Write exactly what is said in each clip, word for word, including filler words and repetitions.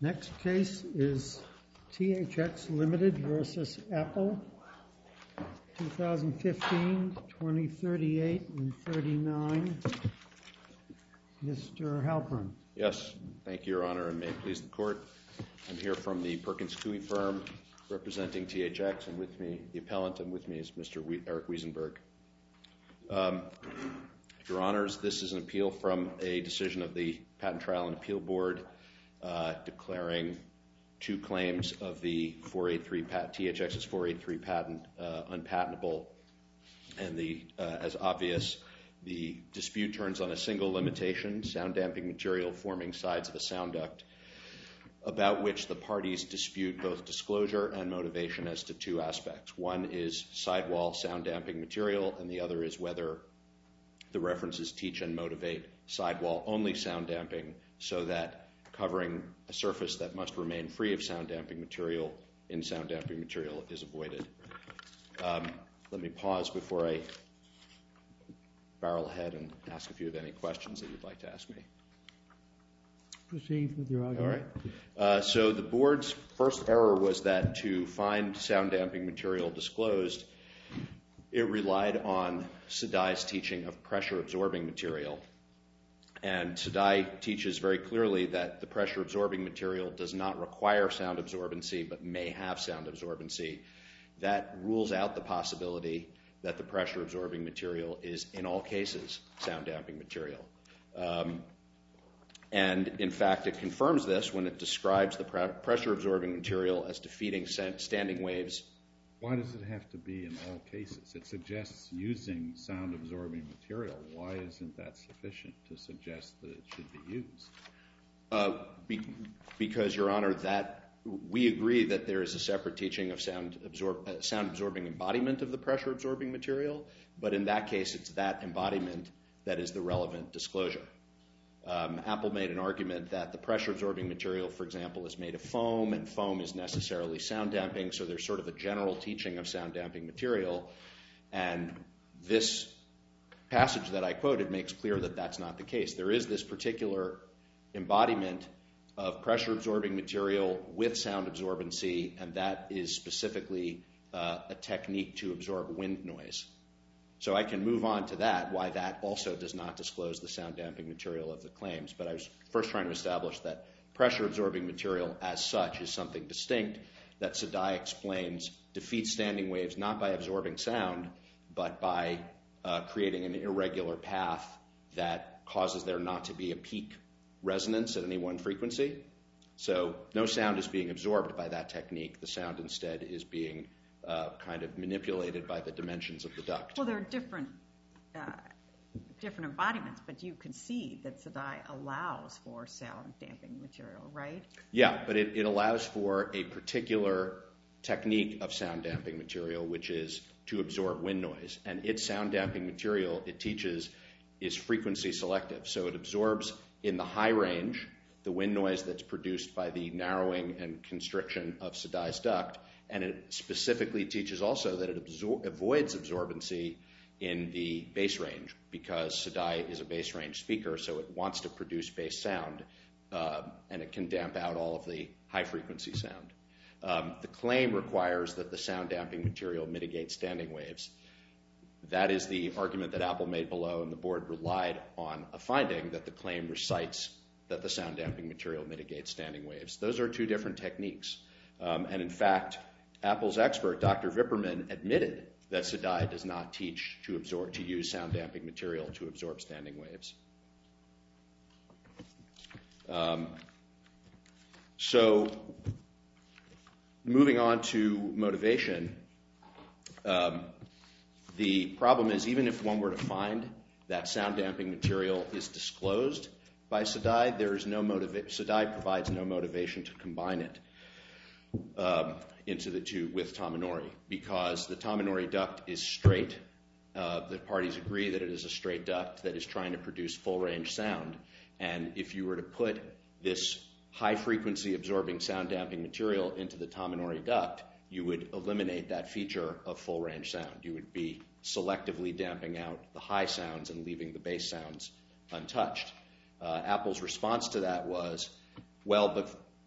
Next case is T H X Limited versus Apple, twenty fifteen, twenty thirty-eight and thirty-nine. Mister Halpern. Yes, thank you, Your Honor, and may it please the Court. I'm here from the Perkins Coie firm representing T H X, and with me, the appellant, and with me is Mister We- Eric Wiesenberg. Um, Your Honors, this is an appeal from a decision of the Patent Trial and Appeal Board uh, declaring two claims of the four eighty-three pat- T H X's four eighty-three patent uh, unpatentable, and the uh, as obvious, the dispute turns on a single limitation, sound damping material forming sides of a sound duct, about which the parties dispute both disclosure and motivation as to two aspects. One is sidewall sound damping material, and the other is whether the references teach and motivate sidewall only sound damping so that covering a surface that must remain free of sound damping material in sound damping material is avoided. Um, let me pause before I barrel ahead and ask if you have any questions that you'd like to ask me. Proceed with your argument. All right. Uh, so the board's first error was that to find sound damping material disclosed, it relied on Sedai's teaching of pressure absorbing material. And Sedai teaches very clearly that the pressure absorbing material does not require sound absorbency but may have sound absorbency. That rules out the possibility that the pressure absorbing material is in all cases sound damping material. Um, And, in fact, it confirms this when it describes the pre- pressure-absorbing material as defeating standing waves. Why does it have to be in all cases? It suggests using sound-absorbing material. Why isn't that sufficient to suggest that it should be used? Uh, be, because, Your Honor, that we agree that there is a separate teaching of sound absorb, uh, sound-absorbing embodiment of the pressure-absorbing material, but in that case, it's that embodiment that is the relevant disclosure. Um, Apple made an argument that the pressure-absorbing material, for example, is made of foam, and foam is necessarily sound damping, so there's sort of a general teaching of sound damping material. And this passage that I quoted makes clear that that's not the case. There is this particular embodiment of pressure-absorbing material with sound absorbency, and that is specifically uh, a technique to absorb wind noise. So I can move on to that, why that also does not disclose the sound damping material of the claims. But I was first trying to establish that pressure-absorbing material as such is something distinct that Sedai explains defeats standing waves not by absorbing sound, but by uh, creating an irregular path that causes there not to be a peak resonance at any one frequency. So no sound is being absorbed by that technique. The sound instead is being Uh, kind of manipulated by the dimensions of the duct. Well, there are different uh, different embodiments, but you can see that Sedai allows for sound damping material, right? Yeah, but it, it allows for a particular technique of sound damping material, which is to absorb wind noise. And its sound damping material, it teaches, is frequency selective. So it absorbs in the high range the wind noise that's produced by the narrowing and constriction of Sedai's duct. And it specifically teaches also that it absor- avoids absorbency in the bass range because Sedai is a bass range speaker, so it wants to produce bass sound, uh, and it can damp out all of the high-frequency sound. Um, the claim requires that the sound damping material mitigate standing waves. That is the argument that Apple made below, and the board relied on a finding that the claim recites that the sound damping material mitigates standing waves. Those are two different techniques. Um, and in fact, Apple's expert, Doctor Vipperman, admitted that Sedai does not teach to absorb to use sound damping material to absorb standing waves. Um, so, moving on to motivation, um, the problem is even if one were to find that sound damping material is disclosed by Sedai, there is no motiva- Sedai provides no motivation to combine it. Um, into the two with Tominori because the Tominori duct is straight. Uh, the parties agree that it is a straight duct that is trying to produce full range sound. And if you were to put this high frequency absorbing sound damping material into the Tominori duct, you would eliminate that feature of full range sound. You would be selectively damping out the high sounds and leaving the bass sounds untouched. Uh, Apple's response to that was, well, but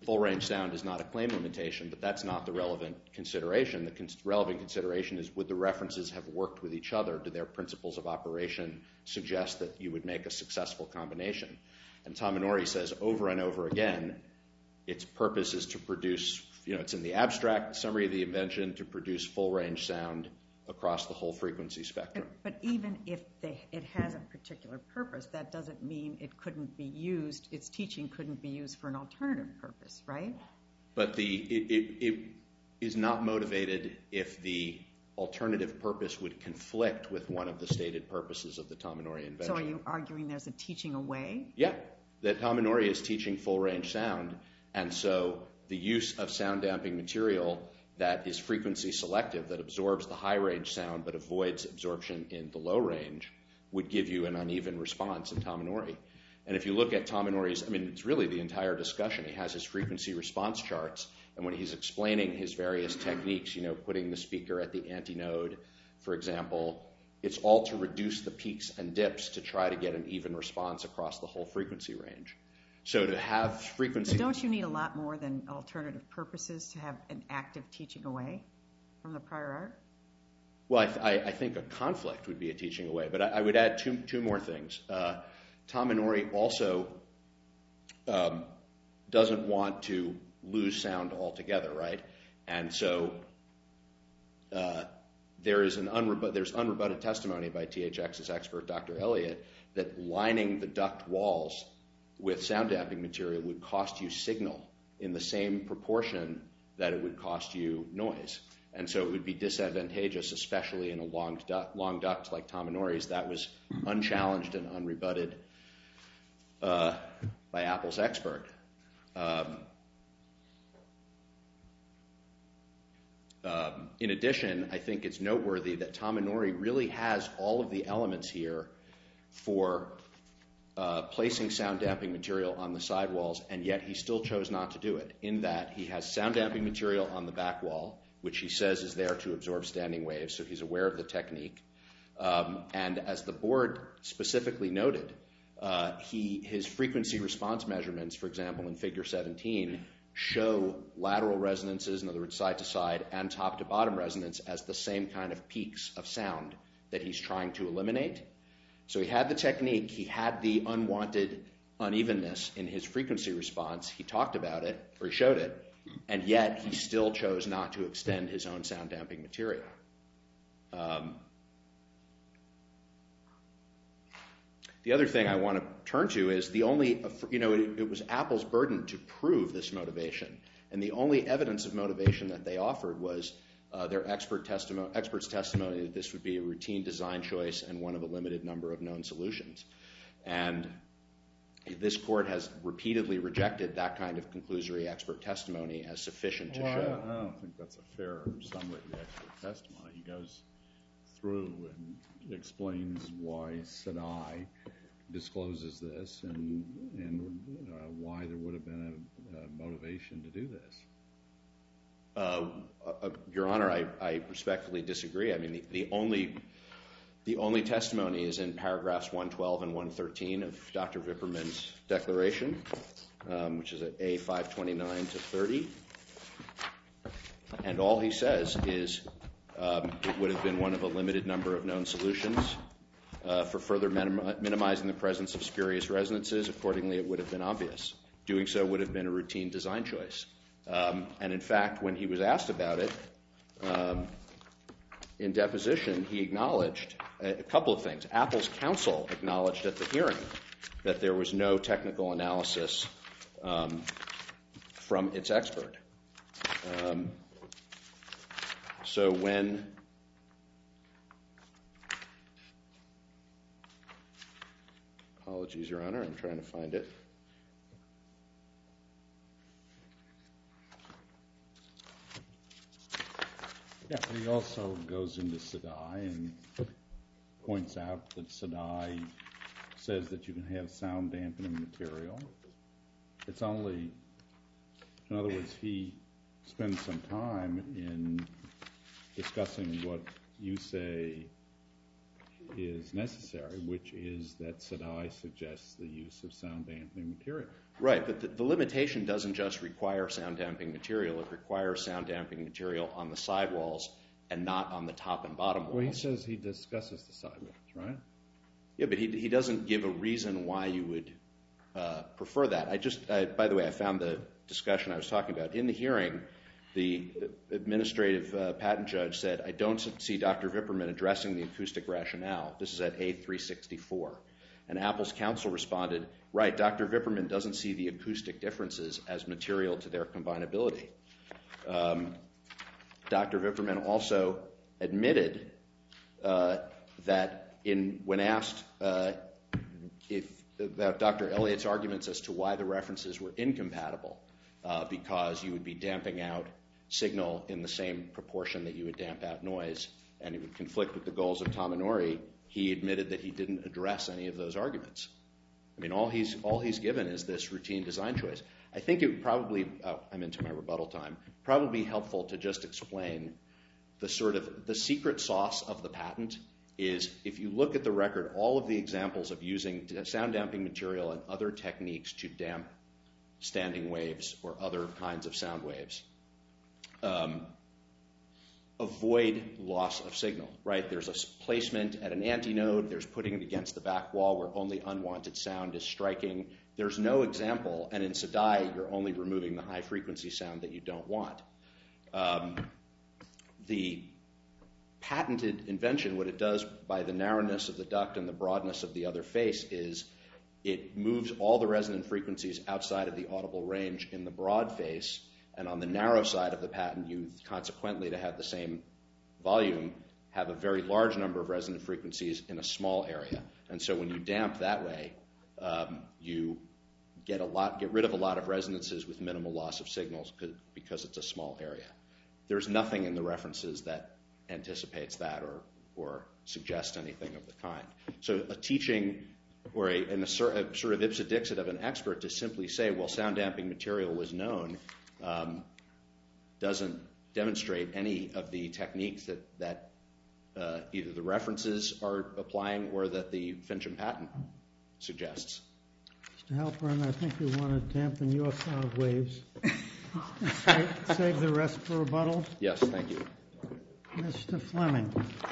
full range sound is not a claim limitation, but that's not the relevant consideration. The cons- relevant consideration is, would the references have worked with each other? Do their principles of operation suggest that you would make a successful combination? And Tominori says over and over again, its purpose is to produce, you know, it's in the abstract summary of the invention, to produce full range sound across the whole frequency spectrum. But, but even if they, it has a particular purpose, that doesn't mean it couldn't be used, its teaching couldn't be used for an alternative purpose, right? But the it, it, it is not motivated if the alternative purpose would conflict with one of the stated purposes of the Tominori invention. So are you arguing there's a teaching away? Yeah, that Tominori is teaching full range sound, and so the use of sound damping material that is frequency selective, that absorbs the high range sound but avoids absorption in the low range, would give you an uneven response in Tominori. And if you look at Tominori's, I mean, it's really the entire discussion. He has his frequency response charts, and when he's explaining his various techniques, you know, putting the speaker at the antinode, for example, it's all to reduce the peaks and dips to try to get an even response across the whole frequency range. So to have frequency... But don't you need a lot more than alternative purposes to have an active teaching away from the prior art? Well, I, th- I, I think a conflict would be a teaching away, but I, I would add two, two more things. Uh, Tominori also um, doesn't want to lose sound altogether, right? And so uh, there is an unreb- there's unrebutted testimony by T H X's expert, Doctor Elliott, that lining the duct walls with sound damping material would cost you signal in the same proportion that it would cost you noise. And so it would be disadvantageous, especially in a long duct, long duct like Tominori's. That was unchallenged and unrebutted uh, by Apple's expert. Um, um, in addition, I think it's noteworthy that Tominori really has all of the elements here for Uh, placing sound damping material on the sidewalls, and yet he still chose not to do it, in that he has sound damping material on the back wall, which he says is there to absorb standing waves, so he's aware of the technique. Um, and as the board specifically noted, uh, he his frequency response measurements, for example, in figure seventeen, show lateral resonances, in other words, side to side, and top to bottom resonance as the same kind of peaks of sound that he's trying to eliminate. So he had the technique, he had the unwanted unevenness in his frequency response, he talked about it, or he showed it, and yet he still chose not to extend his own sound damping material. Um, the other thing I want to turn to is the only, you know, it, it was Apple's burden to prove this motivation, and the only evidence of motivation that they offered was Uh, their expert testimony, expert's testimony that this would be a routine design choice and one of a limited number of known solutions. And this court has repeatedly rejected that kind of conclusory expert testimony as sufficient to well, show. I don't, I don't think that's a fair summary of the expert testimony. He goes through and explains why Sadai discloses this and, and uh, why there would have been a, a motivation to do this. Uh, uh, Your Honor, I, I respectfully disagree. I mean, the, the only the only testimony is in paragraphs one twelve and one thirteen of Doctor Vipperman's declaration, um, which is at A five twenty-nine to thirty. And all he says is um, it would have been one of a limited number of known solutions. Uh, for further minim- minimizing the presence of spurious resonances, accordingly, it would have been obvious. Doing so would have been a routine design choice. Um, and in fact, when he was asked about it um, in deposition, he acknowledged a, a couple of things. Apple's counsel acknowledged at the hearing that there was no technical analysis um, from its expert. Um, so when apologies, Your Honor, I'm trying to find it. Yeah, but he also goes into Sadai and points out that Sadai says that you can have sound dampening material. It's only, in other words, he spends some time in discussing what you say is necessary, which is that Sadai suggests the use of sound dampening material. Right, but the, the limitation doesn't just require sound damping material. It requires sound damping material on the sidewalls and not on the top and bottom walls. Well, he says he discusses the sidewalls, right? Yeah, but he, he doesn't give a reason why you would uh, prefer that. I just, uh, by the way, I found the discussion I was talking about. In the hearing, the administrative uh, patent judge said, I don't see Doctor Vipperman addressing the acoustic rationale. This is at A three sixty-four. And Apple's counsel responded, right, Doctor Vipperman doesn't see the acoustic differences as material to their combinability. Um, Doctor Vipperman also admitted uh, that in when asked uh, if about Doctor Elliott's arguments as to why the references were incompatible, uh, because you would be damping out signal in the same proportion that you would damp out noise, and it would conflict with the goals of Tominori, he admitted that he didn't address any of those arguments. I mean, all he's all he's given is this routine design choice. I think it would probably, oh, I'm into my rebuttal time, probably be helpful to just explain the sort of, the secret sauce of the patent is if you look at the record, all of the examples of using sound damping material and other techniques to damp standing waves or other kinds of sound waves, um, avoid loss of signal, right? There's a placement at an antinode, there's putting it against the back wall where only unwanted sound is striking. There's no example, and in Sedai, you're only removing the high frequency sound that you don't want. Um, the patented invention, what it does by the narrowness of the duct and the broadness of the other face is it moves all the resonant frequencies outside of the audible range in the broad face, and on the narrow side of the patent, you consequently, to have the same volume, have a very large number of resonant frequencies in a small area. And so when you damp that way, um, you get a lot, get rid of a lot of resonances with minimal loss of signals because it's a small area. There's nothing in the references that anticipates that or, or suggests anything of the kind. So a teaching or a, an, a sort of ipsedixit of an expert to simply say, well, sound damping material was known, um, doesn't demonstrate any of the techniques that, that uh, either the references are applying or that the Fincham patent suggests. Mister Halpern, I think you want to dampen your sound waves. save, save the rest for rebuttal. Yes, thank you. Mister Fleming,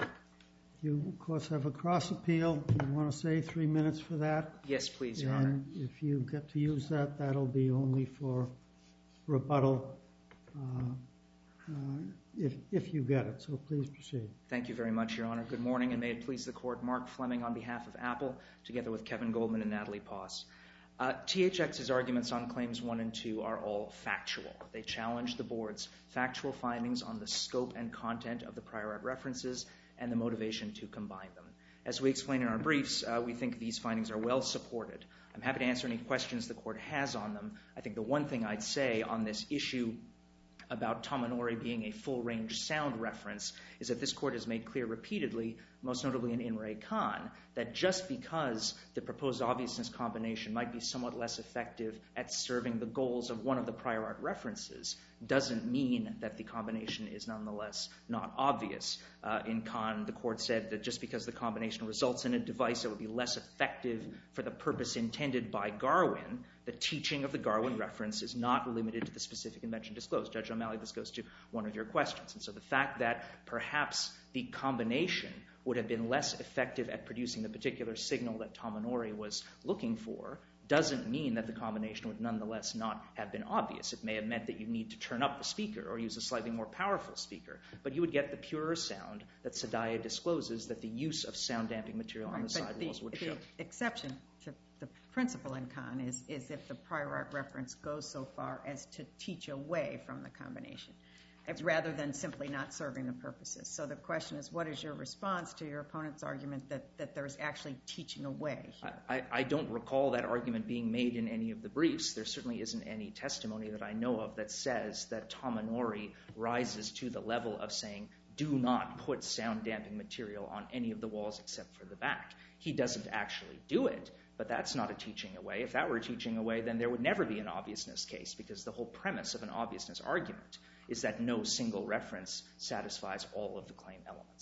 you, of course, have a cross appeal. You want to say three minutes for that? Yes, please, Your Honor. And if you get to use that, that'll be only for rebuttal uh, uh, if, if you get it. So please proceed. Thank you very much, Your Honor. Good morning, and may it please the Court. Mark Fleming on behalf of Apple, together with Kevin Goldman and Natalie Poss. Uh, T H X's arguments on Claims one and two are all factual. They challenge the Board's factual findings on the scope and content of the prior art references and the motivation to combine them. As we explain in our briefs, uh, we think these findings are well supported. I'm happy to answer any questions the Court has on them. I think the one thing I'd say on this issue about Tominori being a full-range sound reference is that this Court has made clear repeatedly, most notably in In Re Khan, that just because the proposed obviousness combination might be somewhat less effective at serving the goals of one of the prior art references doesn't mean that the combination is nonetheless not obvious. Uh, in Khan, the Court said that just because the combination results in a device that would be less effective for the purpose intended by Garwin, the teaching of the Garwin reference is not limited to the specific invention disclosed. Judge O'Malley, this goes to one of your questions. And so the fact that perhaps the combination would have been less effective at producing the particular signal that Tominori was looking for doesn't mean that the combination would nonetheless not have been obvious. It may have meant that you need to turn up the speaker or use a slightly more powerful speaker, but you would get the purer sound that Sedaya discloses that the use of sound damping material right, on the sidewalls the, would show. The exception to the principle in Khan is, is if the prior art reference goes so far as to teach away from the combination, rather than simply not serving the purposes. So the question is, what is your response to your opponent's argument that, that there's actually teaching away here? I, I don't recall that argument being made in any of the briefs. There certainly isn't any testimony that I know of that says that Tominori rises to the level of saying, do not put sound damping material on any of the walls except for the back. He doesn't actually do it, but that's not a teaching away. If that were a teaching away, then there would never be an obviousness case, because the whole premise of an obviousness argument is that no single reference satisfies all of the claim elements.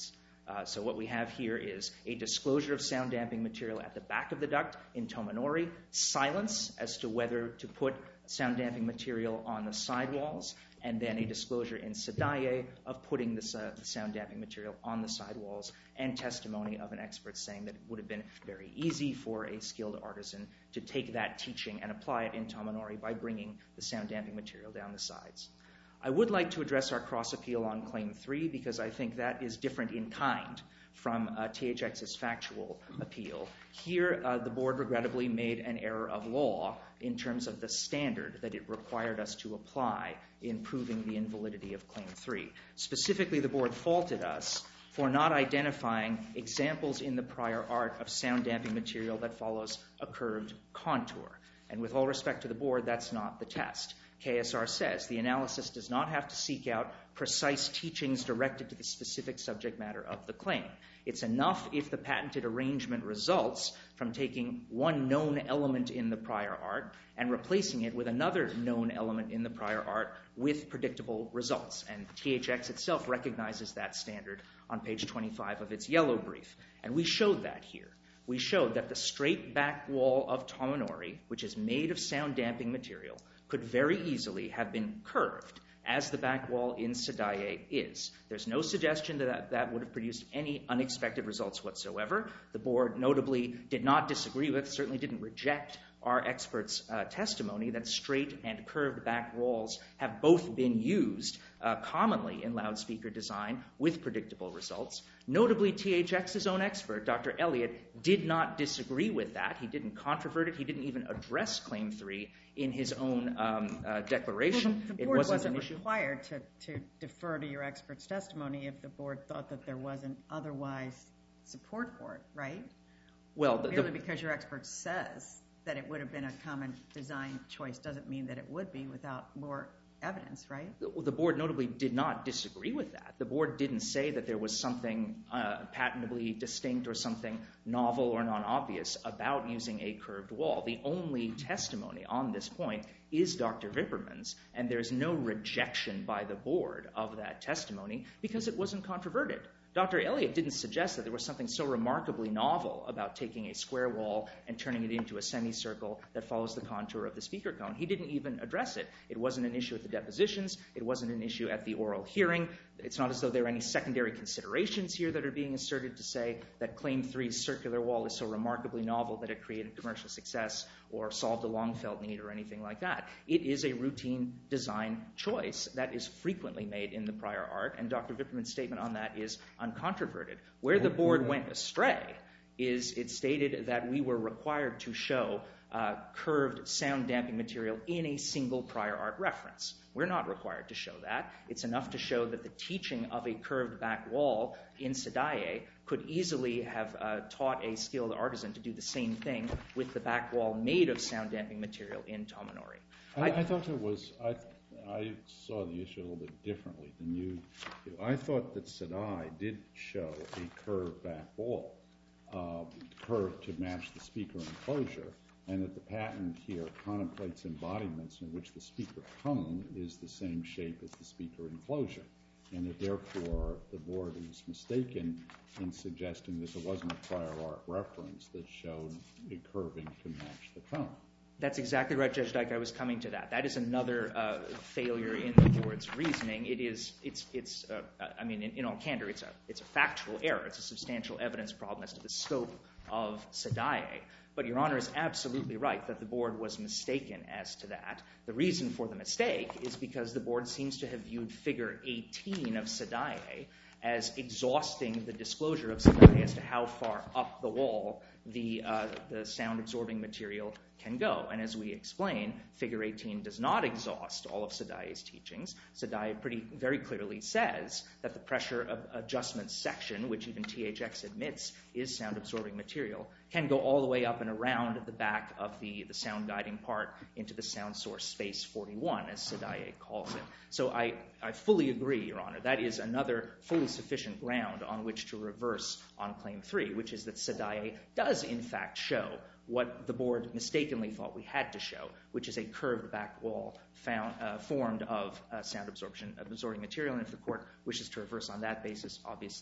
Uh, so what we have here is a disclosure of sound damping material at the back of the duct in Tominori, silence as to whether to put sound damping material on the sidewalls, and then a disclosure in Sadaye of putting this, uh, the sound damping material on the sidewalls, and testimony of an expert saying that it would have been very easy for a skilled artisan to take that teaching and apply it in Tominori by bringing the sound damping material down the sides. I would like to address our cross appeal on Claim three because I think that is different in kind from uh, T H X's factual appeal. Here, uh, the board regrettably made an error of law in terms of the standard that it required us to apply in proving the invalidity of Claim three. Specifically, the board faulted us for not identifying examples in the prior art of sound damping material that follows a curved contour. And with all respect to the board, that's not the test. K S R says the analysis does not have to seek out precise teachings directed to the specific subject matter of the claim. It's enough if the patented arrangement results from taking one known element in the prior art and replacing it with another known element in the prior art with predictable results. And T H X itself recognizes that standard on page twenty-five of its yellow brief. And we showed that here. We showed that the straight back wall of Tominori, which is made of sound damping material, could very easily have been curved as the back wall in Sadaye is. There's no suggestion that that would have produced any unexpected results whatsoever. The board notably did not disagree with, certainly didn't reject our experts' uh, testimony that straight and curved back walls have both been used uh, commonly in loudspeaker design with predictable results. Notably, T H X's own expert, Doctor Elliott, did not disagree with that. He didn't controvert it. He didn't even address Claim three in his own um, uh, declaration. Well, the it board wasn't, wasn't an issue. required to, to defer to your expert's testimony if the board thought that there wasn't otherwise support for it, right? Well, the, Merely the, because your expert says that it would have been a common design choice doesn't mean that it would be without more evidence, right? the, the board notably did not disagree with that. The board didn't say that there was something uh, patentably distinct or something novel or non-obvious about using a curved wall. The only testimony on this point is Doctor Vipperman's, and there's no rejection by the board of that testimony because it wasn't controverted. Doctor Elliott didn't suggest that there was something so remarkably novel about taking a square wall and turning it into a semicircle that follows the contour of the speaker cone. He didn't even address it. It wasn't an issue at the depositions. It wasn't an issue at the oral hearing. It's not as though there are any secondary considerations here that are being asserted to say that Claim three's circular wall is so remarkably novel that it created commercial success or solved a long-felt need or anything like that. It is a routine design choice that is frequently made in the prior art, and Doctor Vipperman's statement on that is uncontroverted. Where the board went astray is it stated that we were required to show uh, curved sound damping material in a single prior art reference. We're not required to show that. It's enough to show that the teaching of a curved back wall in Sadaye could easily have uh, taught a skilled artisan to do the same thing with the back wall made of sound damping material in Tominori. I, I thought it was, I, I saw the issue a little bit differently than you do. I thought that Sadaye did show a curved back wall, uh, curved to match the speaker enclosure, and that the patent here contemplates embodiments in which the speaker cone is the same shape as the speaker enclosure, and that therefore the board was mistaken in suggesting that there wasn't a prior art reference that showed a curving to match the cone. That's exactly right, Judge Dyke. I was coming to that. That is another uh, failure in the board's reasoning. It is, it's, it's. Uh, I mean, in, in all candor, it's a, it's a factual error. It's a substantial evidence problem as to the scope of Sadaye. But Your Honor is absolutely right that the board was mistaken as to that. The reason for the mistake is because the board seems to have viewed Figure eighteen of Sadaye as exhausting the disclosure of Sadaye as to how far up the wall the, uh, the sound-absorbing material can go. And as we explain, Figure eighteen does not exhaust all of Sadaye's teachings. Sadaye pretty very clearly says that the pressure adjustment section, which even T H X admits is sound-absorbing material, can go all the way up and around the back of the, the sound-guiding part into the sound source space forty-one, as Sadaye calls it. So I, I fully agree, Your Honor. That is another fully sufficient ground on which to reverse on Claim three, which is that Sadaye does, in fact, show what the board mistakenly thought we had to show, which is a curved back wall found, uh, formed of uh, sound absorption absorbing material. And if the court wishes to reverse on that basis, obviously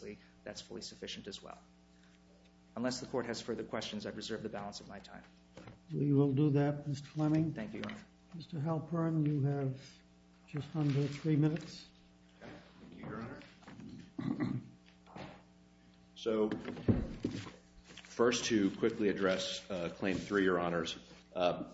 that's fully sufficient as well. Unless the court has further questions, I've reserved the balance of my time. We will do that, Mister Fleming. Thank you, Your Honor. Mister Halpern, you have just under three minutes. Thank you, Your Honor. So, first to quickly address uh, Claim three, Your Honors. Uh,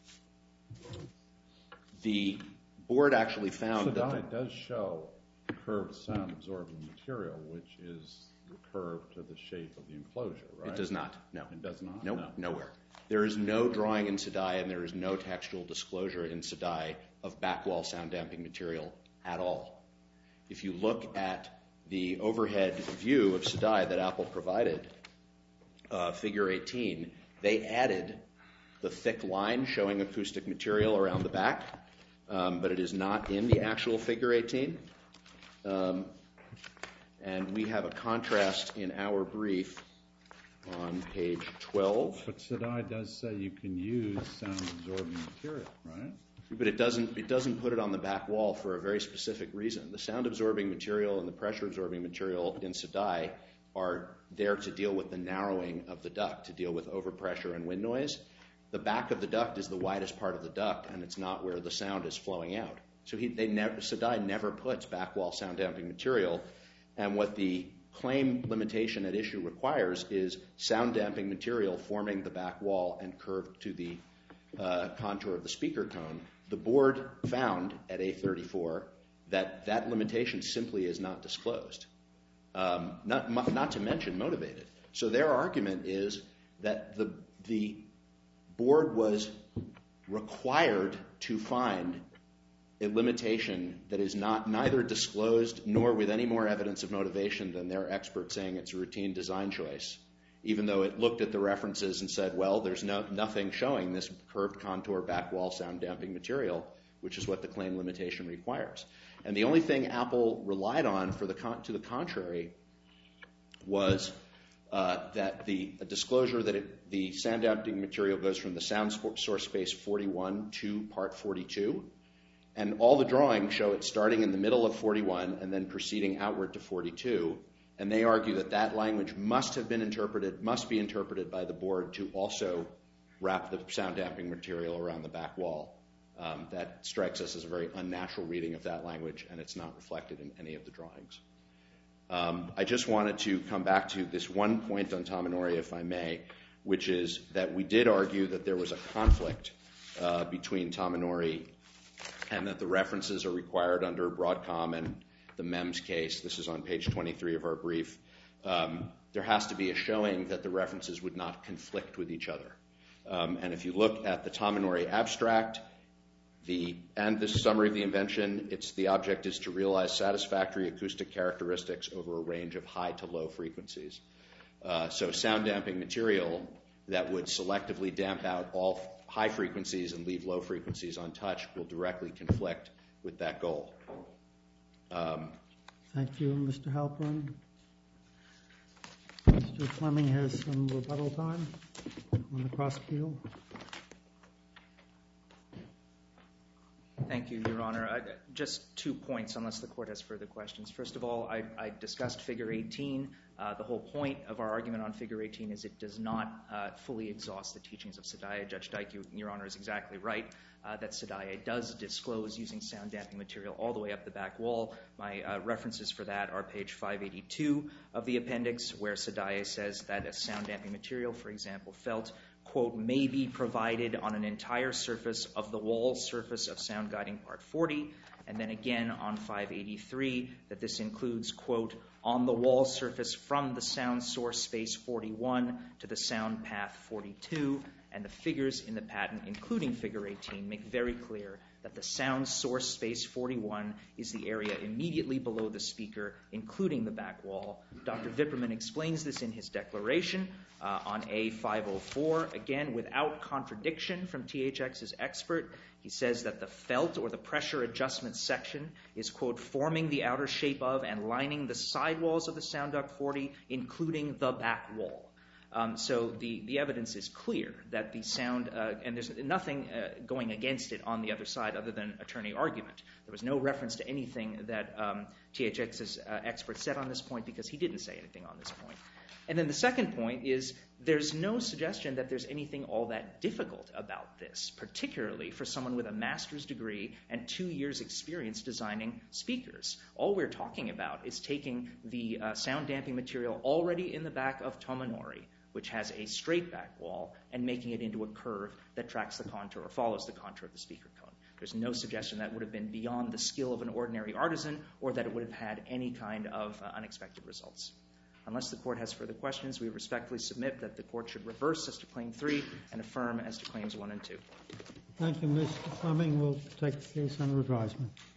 the board actually found that... Sedai does show curved sound-absorbing material, which is curved to the shape of the enclosure, right? It does not, no. It does not? Nope, No. nowhere. There is no drawing in Sedai, and there is no textual disclosure in Sedai of back wall sound damping material at all. If you look at the overhead view of Sedai that Apple provided, uh, figure eighteen, they added the thick line showing acoustic material around the back, um, but it is not in the actual figure eighteen. Um, and we have a contrast in our brief on page twelve. But Sedai does say you can use sound-absorbing material, right? But it doesn't, it doesn't put it on the back wall for a very specific reason. The sound-absorbing material and the pressure-absorbing material in Sedai are there to deal with the narrowing of the duct, to deal with overpressure and wind noise. The back of the duct is the widest part of the duct, and it's not where the sound is flowing out. So he, they never, Sedai never puts back wall sound damping material, and what the claim limitation at issue requires is sound damping material forming the back wall and curved to the uh, contour of the speaker cone. The board found at A thirty-four that that limitation simply is not disclosed, um, not, not to mention motivated. So their argument is that the, the board was required to find a limitation that is not neither disclosed nor with any more evidence of motivation than their expert saying it's a routine design choice, even though it looked at the references and said, well, there's no, nothing showing this curved contour back wall sound damping material, which is what the claim limitation requires. And the only thing Apple relied on for the con- to the contrary was uh, that the disclosure that it, the sound damping material goes from the sound source space forty-one to part forty-two. And all the drawings show it starting in the middle of forty-one and then proceeding outward to forty-two. And they argue that that language must have been interpreted, must be interpreted by the board to also wrap the sound damping material around the back wall. Um, that strikes us as a very unnatural reading of that language, and it's not reflected in any of the drawings. Um, I just wanted to come back to this one point on Tominori, if I may, which is that we did argue that there was a conflict uh, between Tominori and that the references are required under Broadcom and the M E M S case. This is on page twenty-three of our brief. Um, there has to be a showing that the references would not conflict with each other. Um, and if you look at the Tominori abstract the, and the summary of the invention, it's the object is to realize satisfactory acoustic characteristics over a range of high to low frequencies. Uh, so sound damping material that would selectively damp out all high frequencies and leave low frequencies untouched will directly conflict with that goal. Um, Thank you, Mister Halpern. Mister Fleming has some rebuttal time on the cross appeal. Thank you, Your Honor. I, just two points, unless the Court has further questions. First of all, I, I discussed Figure eighteen. Uh, the whole point of our argument on Figure eighteen is it does not uh, fully exhaust the teachings of Sedaya. Judge Dyke, you, Your Honor, is exactly right uh, that Sedaya does disclose using sound damping material all the way up the back wall. My uh, references for that are page five eighty-two of the appendix, where Sedaya says that a sound damping material, for example, felt, quote, may be provided on an entire surface of the wall surface of sound guiding part forty, and then again on five eighty-three that this includes, quote, on the wall surface from the sound source space forty-one to the sound path forty-two, and the figures in the patent, including Figure eighteen, make very clear that the sound source space forty-one is the area immediately below the speaker, including the back wall. Doctor Vipperman explains this in his declaration uh, on A five oh four, again, without contradiction from T H X's expert. He says that the felt or the pressure adjustment section is, quote, forming the outer shape of and lining the side walls of the sound duct forty, including the back wall. Um, so the, the evidence is clear that the sound, uh, and there's nothing uh, going against it on the other side other than attorney argument. There was no reference to anything that um, T H X's uh, expert said on this point because he didn't say anything on this point. And then the second point is there's no suggestion that there's anything all that difficult about this, particularly for someone with a master's degree and two years experience designing speakers. All we're talking about is taking the uh, sound damping material already in the back of Tomonori, which has a straight back wall, and making it into a curve that tracks the contour or follows the contour of the speaker cone. There's no suggestion that would have been beyond the skill of an ordinary artisan or that it would have had any kind of uh, unexpected results. Unless the court has further questions, we respectfully submit that the court should reverse as to Claim three and affirm as to Claims one and two. Thank you, Mister Fleming. We'll take the case under advisement.